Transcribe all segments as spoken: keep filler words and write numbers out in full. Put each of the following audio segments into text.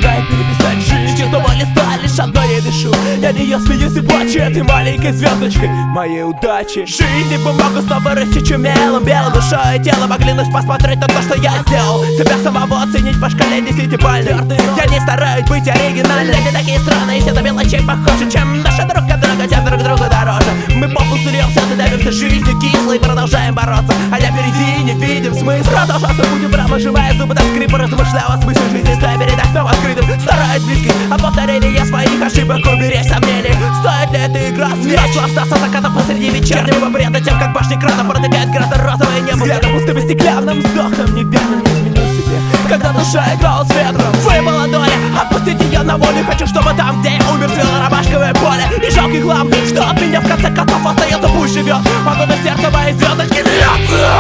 помогает переписать жизнь. С чистого листа лишь одно я дышу. Я не я смеюсь и плачу этой маленькой звездочкой моей удачи. Жизни бумагу снова рассечу мелом, белым душой и телом. Оглянусь посмотреть на то, что я сделал. Себя самого оценить по шкале десятибалльной. Я не стараюсь быть оригинальным. Люди такие странные, все до мелочей похожи, чем наши друг от друга, тем друг другу дороже. Мы попусту льемся, задавимся жизнью кислой, продолжаем бороться, а я впереди не видим смысла. Продолжаться будем прямо, сжимая зубы до скрипа. Размышляю о смысле жизни, стоя перед окном открытым. Стараюсь близких от повторения своих ошибок уберечь сомнений. Стоит ли эта игра свеч? Наслаждаться закатом посреди вечернего бреда, тем как башни крана протыкает грязно-розовое небо. Взглядом пустым и стеклянным вздохом неверно не изменю себе, когда душа играла с ветром. Выпала доля, отпустить ее на волю. Хочу, чтобы там, где я умер, цвело ромашковое поле. И жалкий хлам, что от меня в конце концов остается, пусть живет. Могу на сердце моей звездочки льется.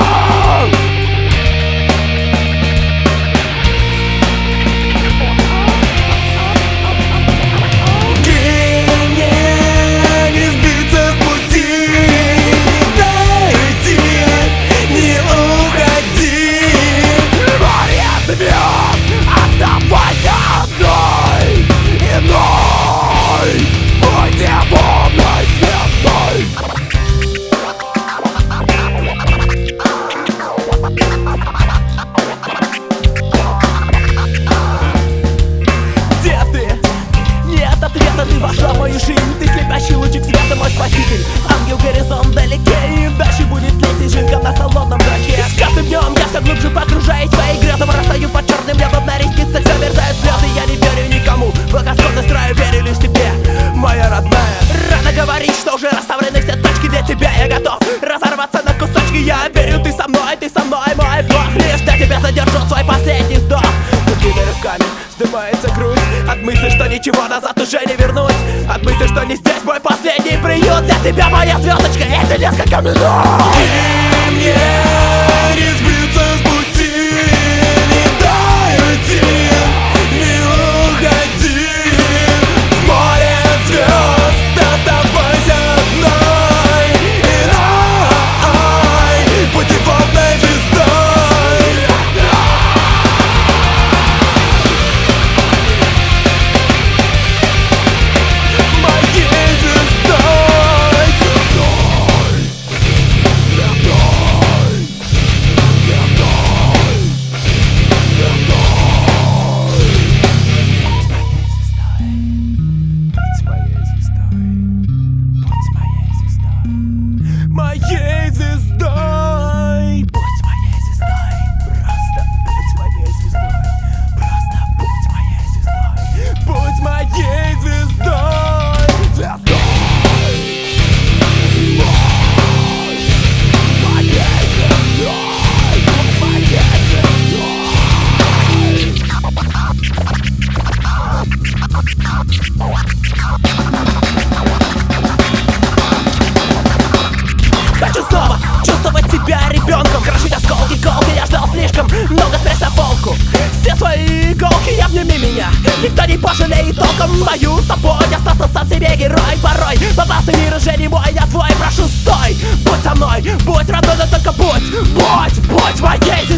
Ты вошла в мою жизнь, ты слепящий лучик света, мой спаситель. Ангел, горизонт вдалеке, и дальше будет лететь снежинка на холодном браке. С каждым днем я все глубже погружаюсь в свои грезы, вырастаю под черным небом, на ресницах замерзают слезы. Я не верю никому, благосклонность раю, верю лишь тебе, моя родная. Рано говорить, что уже расставлены все точки для тебя. Я готов разорваться на кусочки, я верю, ты со мной, ты со мной, мой Бог. Лишь для тебя задержу свой последний вздох. Другими руками вздымается грудь от мысли, что ничего назад уже не вернуть, от мысли, что не здесь мой последний приют. Для тебя моя звездочка, это несколько минут. И мне не сбиться с пути, не дай уйти, не уходи. В море звезд оставайся одной, иной путеводной звездой. Моей звездой, будь моей звездой, просто будь моей звездой, просто будь моей звездой, будь моей звездой, звездой, моей звездой, будь моей Хочу снова чувствовать себя ребенком, крошить осколки, колки, я ждал слишком много, спрячь на полку все свои иголки, и обними меня. Никто не пожалеет толком мою собой, остался сам себе герой. Порой попался мир уже не мой, я твой, прошу, стой. Будь со мной, будь родной, но только будь, будь, будь моей звездой.